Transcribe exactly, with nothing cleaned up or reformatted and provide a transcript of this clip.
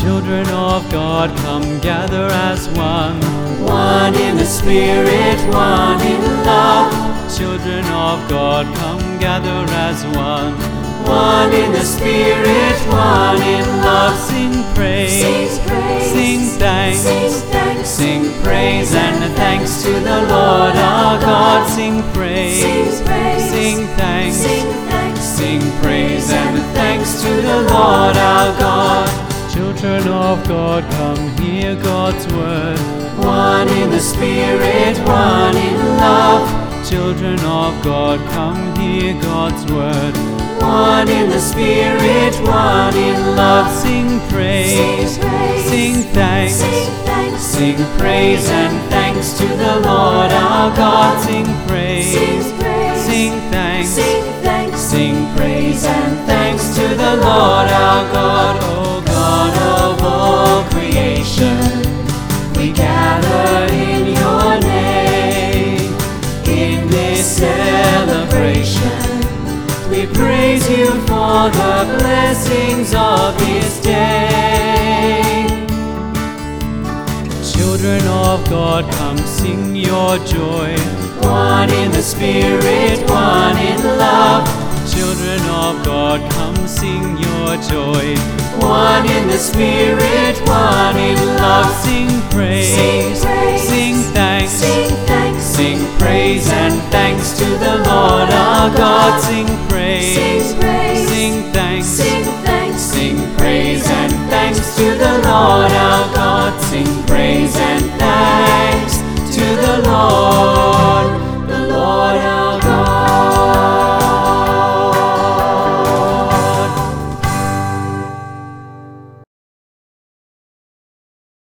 Children of God, come gather as one. One in the Spirit, one in love. Children of God, come gather as one. One in the Spirit, one in love. Sing praise, Sing praise, sing thanks, sing thanks, sing praise and thanks to the Lord our God. Sing praise, sing praise, sing thanks, sing thanks, sing praise and thanks to the Lord our God. Children of God, come hear God's word. One in the Spirit, one in love. Children of God, come hear God's word. One in the Spirit, one in love. Sing praise, Sing praise, sing thanks, sing thanks, sing praise and thanks to the Lord our God. Sing praise, sing praise, sing thanks, sing thanks, sing praise and thanks to the Lord our God. O God of all creation, we gather in your name. In this celebration, we praise you for the blessings of this day. Children of God, come sing your joy. One in the Spirit, one in love. Children of God, come sing your joy. One in the Spirit, one in love. Sing praise, Sing praise, sing thanks, sing thanks, sing praise and thanks to the Lord our God. Sing praise, sing praise, sing thanks, sing